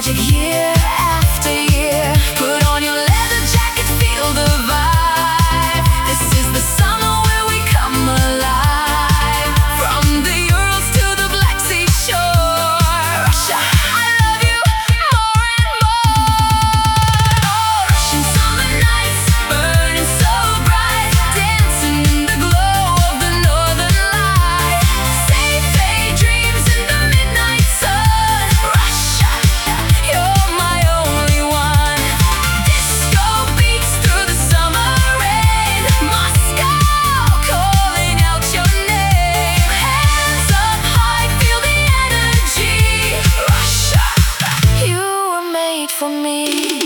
magic year after year. Put on your leather jacket, feel the vibe. This is the summer where we come alive. From the Urals to the Black Sea shore, Russia, I love you more and more. Russian summer nights burning so bright, dancing in the glow of the northern light. Safe daydreams in the midnight sun. Russia, you're my only one. Disco beats through the summer rain. Moscow calling out your name. Hands up high, feel the energy. Russia, you were made for me.